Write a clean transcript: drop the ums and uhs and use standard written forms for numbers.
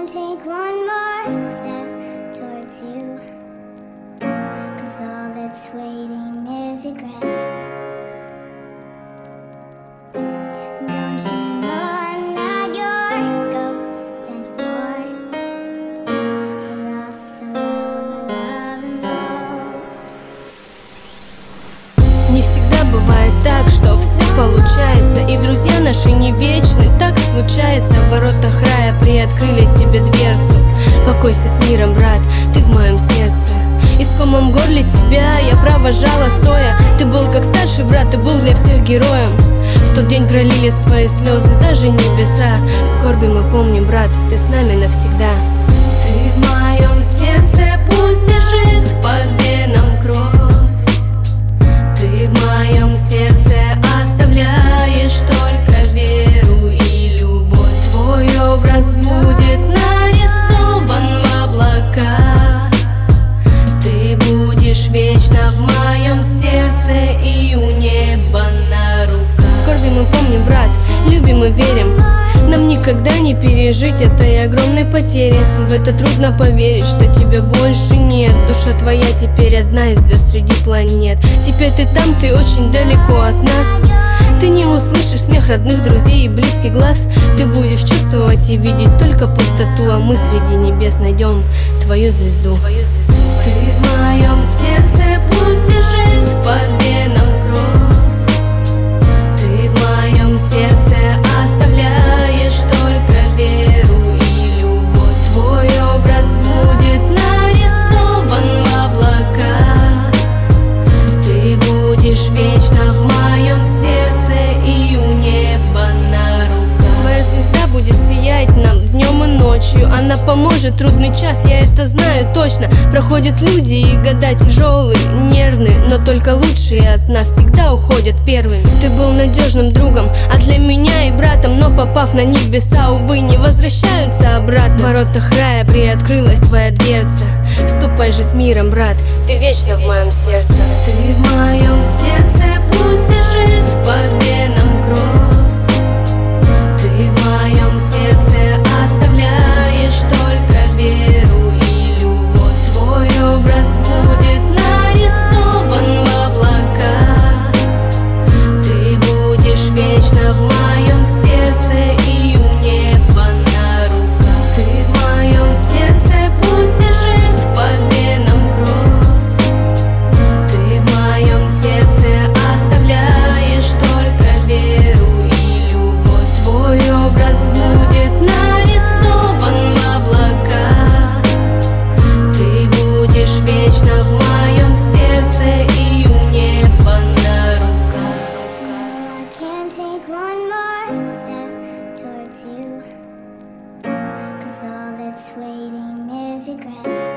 can't take one more step towards you, 'cause all that's waiting is regret. Don't you know I'm not your ghost anymore? I lost the love I love most. Не всегда бывает так, что все получается, и друзья наши не вечны, так случается. В воротах рая приоткрыли тебе дверцу. Покойся с миром, брат, ты в моем сердце. И с комом в горле тебя я провожала стоя. Ты был как старший брат, ты был для всех героем. В тот день пролили свои слезы даже небеса. Скорби мы помним, брат, ты с нами навсегда. Ты в моем сердце, пусть бежит по венам кровь. Ты в моем сердце оставляешь только веру и любовь. Твой образ будет нарисован в облаках. Ты будешь вечно в моем сердце и у неба на руках. Скорби мы помним, брат, любим и верим. Нам никогда не пережить этой огромной потери. В это трудно поверить, что тебя больше нет. Душа твоя теперь одна из звезд среди планет. Теперь ты там, ты очень далеко от нас. Ты не услышишь смех родных друзей и близкий глаз. Ты будешь чувствовать и видеть только пустоту, а мы среди небес найдем твою звезду. Ты в моем сердце, пусть бежит по венам кровь. Ты в моем сердце оставляешь только веру и любовь. Твой образ будет нарисован в облаках. Ты будешь вечно в моем сердце и у неба на руках. Твоя звезда будет сиять нам днем и ночью. Она поможет трудный час, я это знаю точно. Проходят люди и года тяжелые, нервные, но только лучшие от нас всегда уходят первыми. Ты был надежным другом, а для меня и братом, но попав на небеса, увы, не возвращаются обратно. В воротах рая приоткрылась твоя дверца. Ступай же с миром, брат, ты вечно в моем сердце. Ты в моем сердце, пусть бежит по венам кровь. Ты в моем сердце оставляешь только веру и любовь. Твой образ будет нарисован в облаках. Ты будешь вечно в моем сердце и у неба на руках. Ты в моем сердце, пусть бежит по венам кровь. Ты в моем сердце оставляешь только веру и любовь. Твой образ будет нарисован в облаках. Ты будешь вечно в моем сердце и у неба на руках. I can't take one more step towards you, 'cause all that's waiting is regret.